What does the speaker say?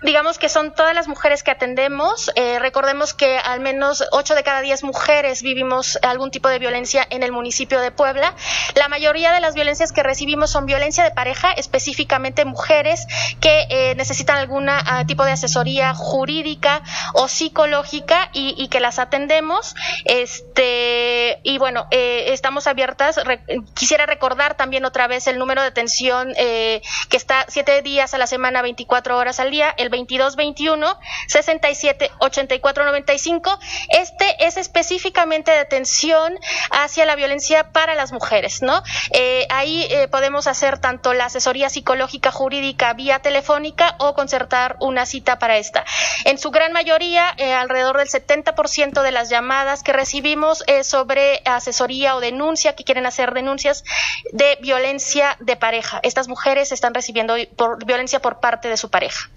Digamos que son todas las mujeres que atendemos. Recordemos que al menos 8 de cada 10 mujeres vivimos algún tipo de violencia en el municipio de Puebla. La mayoría de las violencias que recibimos son violencia de pareja, específicamente mujeres que necesitan algún tipo de asesoría jurídica o psicológica y que las atendemos. Y bueno, estamos abiertas. Quisiera recordar también otra vez el número de atención que está 7 días a la semana, 24 horas al día, el 2221 67 84 95. Este es específicamente de atención hacia la violencia para las mujeres, ¿no? Ahí podemos hacer tanto la asesoría psicológica jurídica vía telefónica o concertar una cita para esta. En su gran mayoría, alrededor del 70% de las llamadas que recibimos es sobre asesoría o denuncia, que quieren hacer denuncias de violencia de pareja. Estas mujeres están recibiendo violencia por parte de su pareja.